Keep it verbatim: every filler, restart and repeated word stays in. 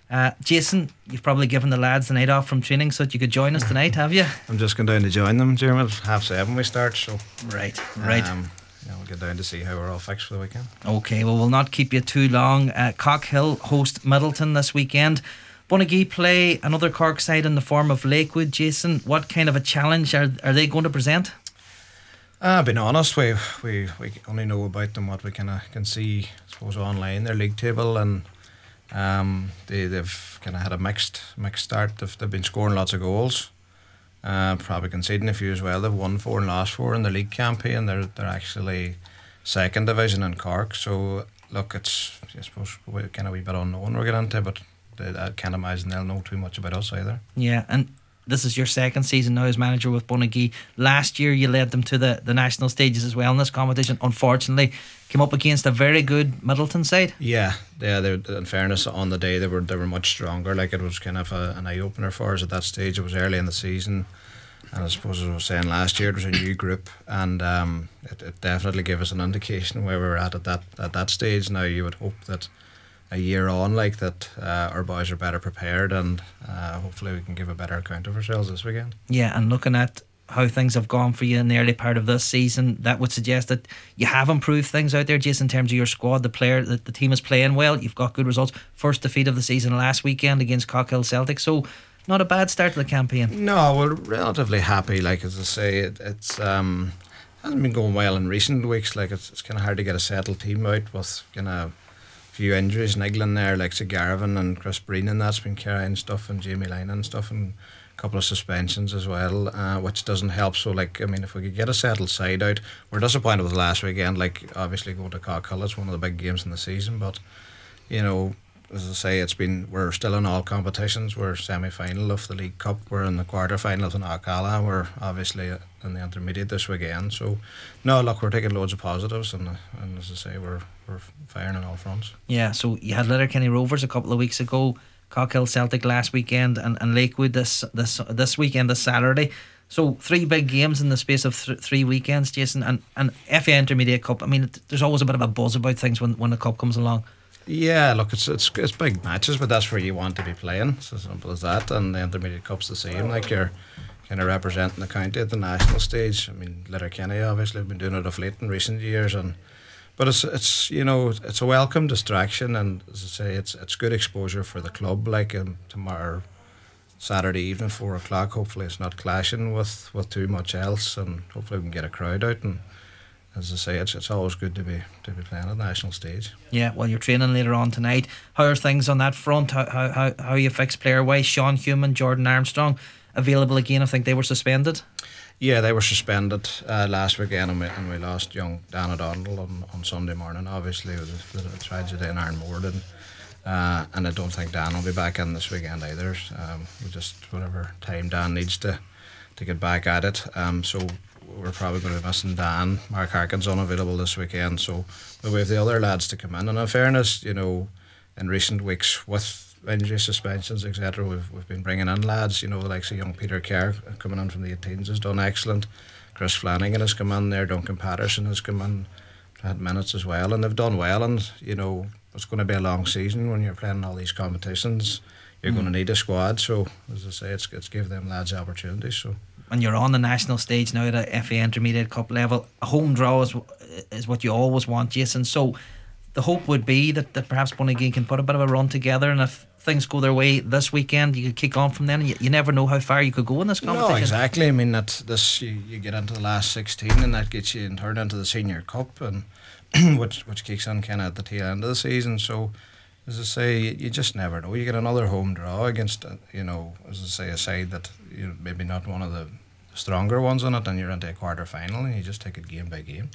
Uh, Jason, you've probably given the lads the night off from training so that you could join us tonight, have you? I'm just going down to join them, Jeremy. Half seven we start, so right, right. Um, yeah, we'll get down to see how we're all fixed for the weekend. Okay, well, we'll not keep you too long. Uh, Cockhill host Middleton this weekend. Bunagee play another Cork side in the form of Lakewood. Jason, what kind of a challenge are are they going to present? Uh, being honest, we, we we only know about them what we kind of can see, I suppose, online, their league table, and um, they, they've kind of had a mixed mixed start. They've, they've been scoring lots of goals, uh, probably conceding a few as well. They've won four and lost four in the league campaign. They're they're actually second division in Cork. So look, it's I suppose we kind of a wee bit unknown we're getting into, but I can't imagine they'll know too much about us either. Yeah, and this is your second season now as manager with Bunagee. Last year you led them to the, the national stages as well in this competition. Unfortunately, came up against a very good Middleton side. Yeah, yeah. They, in fairness, on the day they were they were much stronger. Like, it was kind of a, an eye opener for us at that stage. It was early in the season, and I suppose, as I was saying last year, it was a new group, and um, it, it definitely gave us an indication where we were at at that at that stage. Now you would hope that a year on, like that, uh, our boys are better prepared, and uh, hopefully we can give a better account of ourselves this weekend. Yeah, and looking at how things have gone for you in the early part of this season, that would suggest that you have improved things out there, Jason, in terms of your squad. The player, the, the team is playing well. You've got good results. First defeat of the season last weekend against Cockhill Celtic, so not a bad start to the campaign. No, we're relatively happy. Like, as I say, it, it's um, hasn't been going well in recent weeks. Like, it's, it's kind of hard to get a settled team out with kind of few injuries niggling there, like Garvin and Chris Breen, and that's been carrying stuff, and Jamie Lynn and stuff, and a couple of suspensions as well, uh, which doesn't help. So, like, I mean, if we could get a settled side out, we're disappointed with last weekend. Like, obviously going to Cockhill, it's one of the big games in the season, but you know, as I say, it's been we're still in all competitions. We're semi-final of the League Cup. We're in the quarter-finals in Alcala. We're obviously in the intermediate this weekend. So, no, look, we're taking loads of positives, and and as I say, we're we're firing on all fronts. Yeah. So you had Letterkenny Rovers a couple of weeks ago, Cockhill Celtic last weekend, and, and Lakewood this this this weekend, this Saturday. So three big games in the space of th- three weekends, Jason, and and F A Intermediate Cup. I mean, it, there's always a bit of a buzz about things when when the cup comes along. Yeah, look, it's it's it's big matches, but that's where you want to be playing. It's as simple as that. And the Intermediate Cup's the same. Like, you're kind of representing the county at the national stage. I mean, Letterkenny obviously have been doing it of late in recent years, and but it's it's you know it's a welcome distraction, and as I say, it's it's good exposure for the club. Like, um, tomorrow, Saturday evening, four o'clock. Hopefully, it's not clashing with, with too much else, and hopefully we can get a crowd out. And as I say, it's it's always good to be to be playing at the national stage. Yeah, well, you're training later on tonight. How are things on that front? How how how, how are you fixed player wise? Sean Human, Jordan Armstrong available again? I think they were suspended. Yeah, they were suspended uh, last weekend, and we, and we lost young Dan O'Donnell on, on Sunday morning, obviously, with the, the tragedy in Ironmore. Uh, and I don't think Dan will be back in this weekend either. Um, we just, whatever time Dan needs to, to get back at it. Um, so we're probably going to be missing Dan. Mark Harkin's unavailable this weekend, so but we have the other lads to come in. And in fairness, you know, in recent weeks with injury suspensions, et cetera, we've we've been bringing in lads. You know, the likes of young Peter Kerr coming in from the eighteens has done excellent. Chris Flanagan has come in there. Duncan Patterson has come in, had minutes as well, and they've done well. And you know, it's going to be a long season when you're playing all these competitions. You're mm. going to need a squad. So as I say, it's it's give them lads opportunities. So. And you're on the national stage now at a F A Intermediate Cup level. A home draw is is what you always want, Jason. So the hope would be that, that perhaps Bunagee can put a bit of a run together, and if things go their way this weekend, you could kick on from then. And you, you never know how far you could go in this competition. No, exactly. I mean, that this you, you get into the last sixteen, and that gets you in turn into the Senior Cup, and which which kicks on kind of at the tail end of the season. So, as I say, you, you just never know. You get another home draw against, uh, you know, as I say, a side that you know, maybe not one of the stronger ones on it, and you're into a quarter final, and you just take it game by game.